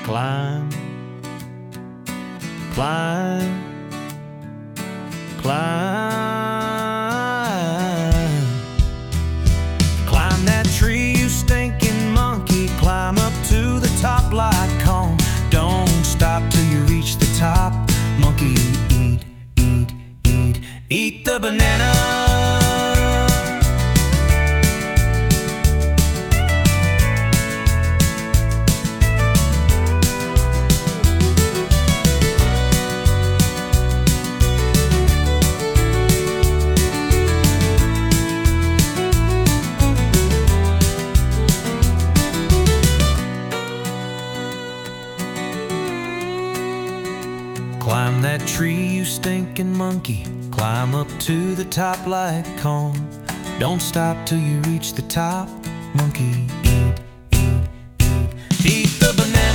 Climb, climb, climb. Climb that tree, you stinking monkey. Climb up to the top like Kong. Don't stop till you reach the top. Monkey, eat, eat, eat, eat the banana. Climb that tree, you stinking monkey. Climb up to the top like Kong. Don't stop till you reach the top. Monkey, eat, eat, eat, eat the banana.